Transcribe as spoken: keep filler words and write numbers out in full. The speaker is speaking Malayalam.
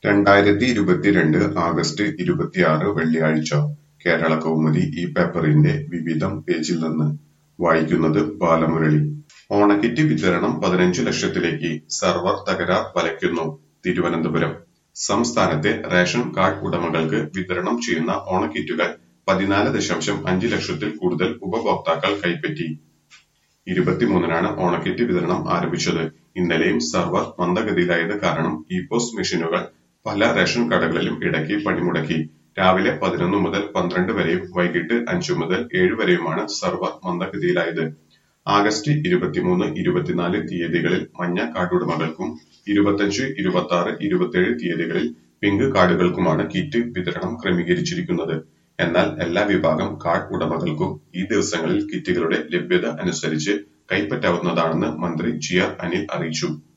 രണ്ടായിരത്തി ഇരുപത്തിരണ്ട് ആഗസ്റ്റ് ഇരുപത്തിയാറ് വെള്ളിയാഴ്ച കേരളകൗമുദി ഈ പേപ്പറിന്റെ വിവിധം പേജിൽ നിന്ന് വായിക്കുന്നത് ബാലമുരളി. ഓണക്കിറ്റ് വിതരണം പതിനഞ്ചു ലക്ഷത്തിലേക്ക്, സർവർ തകരാർ വലയ്ക്കുന്നു. തിരുവനന്തപുരം സംസ്ഥാനത്തെ റേഷൻ കാർഡ് ഉടമകൾക്ക് വിതരണം ചെയ്യുന്ന ഓണക്കിറ്റുകൾ പതിനാല് ദശാംശം അഞ്ച് ലക്ഷത്തിൽ കൂടുതൽ ഉപഭോക്താക്കൾ കൈപ്പറ്റി. ഇരുപത്തിമൂന്നിനാണ് ഓണക്കിറ്റ് വിതരണം ആരംഭിച്ചത്. ഇന്നലെയും സർവർ മന്ദഗതിയിലായത് കാരണം ഇ-പോസ് മെഷീനുകൾ പല റേഷൻ കടകളിലും ഇടയ്ക്ക് പണിമുടക്കി. രാവിലെ പതിനൊന്ന് മുതൽ പന്ത്രണ്ട് വരെയും വൈകിട്ട് അഞ്ചു മുതൽ ഏഴ് വരെയുമാണ് സർവർ മന്ദഗതിയിലായത്. ആഗസ്റ്റ് ഇരുപത്തിമൂന്ന്, ഇരുപത്തിനാല് തീയതികളിൽ മഞ്ഞ കാർഡുടമകൾക്കും ഇരുപത്തിയഞ്ച്, ഇരുപത്തിയാറ്, ഇരുപത്തിയേഴ് തീയതികളിൽ പിങ്ക് കാർഡുകൾക്കുമാണ് കിറ്റ് വിതരണം ക്രമീകരിച്ചിരിക്കുന്നത്. എന്നാൽ എല്ലാ വിഭാഗം കാർഡ് ഉടമകൾക്കും ഈ ദിവസങ്ങളിൽ കിറ്റുകളുടെ ലഭ്യത അനുസരിച്ച് കൈപ്പറ്റാവുന്നതാണെന്ന് മന്ത്രി ജി ആർ അനിൽ അറിയിച്ചു.